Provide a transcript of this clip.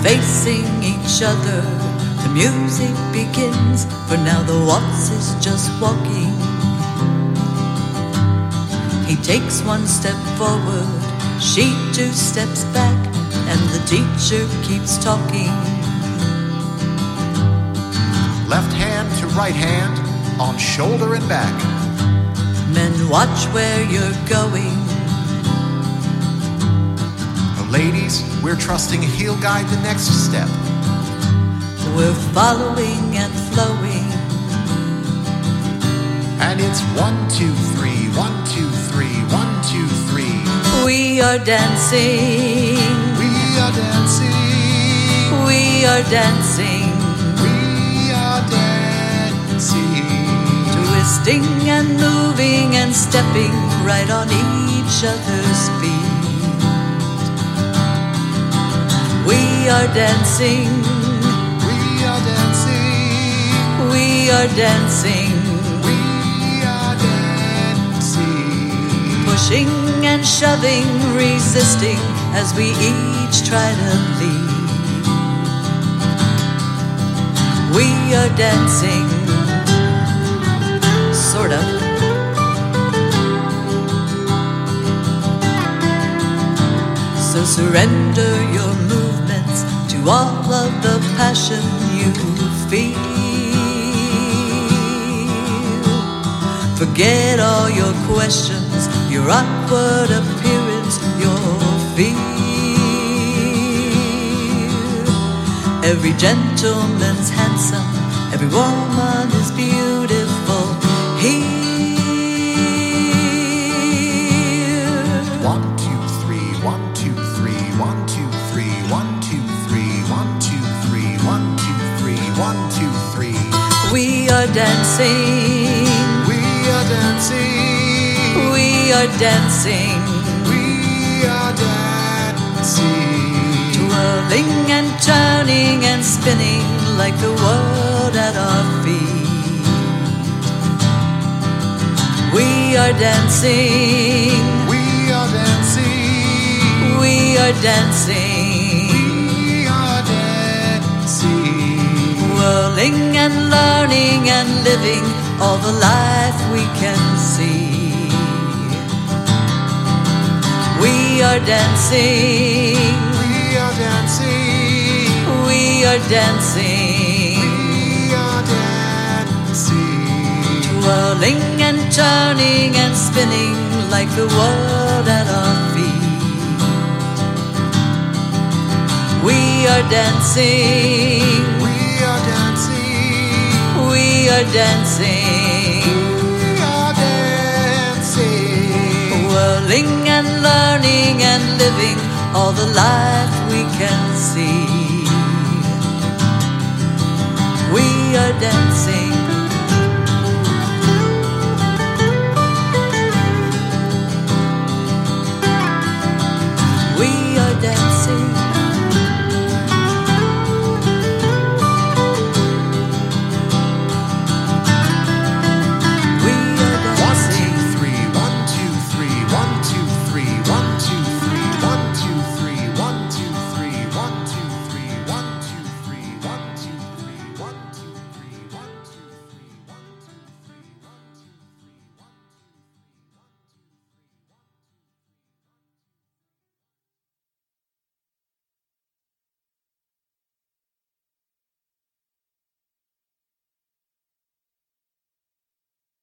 facing each other. The music begins, for now the waltz is just walking. He takes one step forward, she 2 steps back, and the teacher keeps talking. Left hand to right hand, on shoulder and back. Men, watch where you're going. Ladies, we're trusting he'll guide the next step. We're following and flowing. And it's 1, 2, 3, 1, 2, 3, 1, 2, 3. We are dancing. We are dancing. We are dancing. We are dancing. Twisting and moving and stepping right on each other's feet. We are dancing. We are dancing. We are dancing. We are dancing. Pushing and shoving, resisting as we each try to lead. We are dancing. Sort of. So surrender your movements to all of the passion you feel. Forget all your questions, your awkward appearance, your fear. Every gentleman's handsome, every woman is beautiful here. 1, 2, 3, 1, 2, 3, 1, 2, 3, 1, 2, 3, 1, 2, 3, 1, 2, 3, 1, 2, 3. We are dancing. We are dancing. We are dancing. We are dancing. Twirling and turning and spinning like the world at our feet. We are dancing. We are dancing. We are dancing. We are dancing. Whirling and learning and living all the life we can see. We are dancing. We are dancing. We are dancing. We are dancing. Twirling and turning and spinning like the world at our feet. We are dancing. We are dancing. We are dancing. We are dancing. Whirling and learning and living all the life we can see. We are dancing.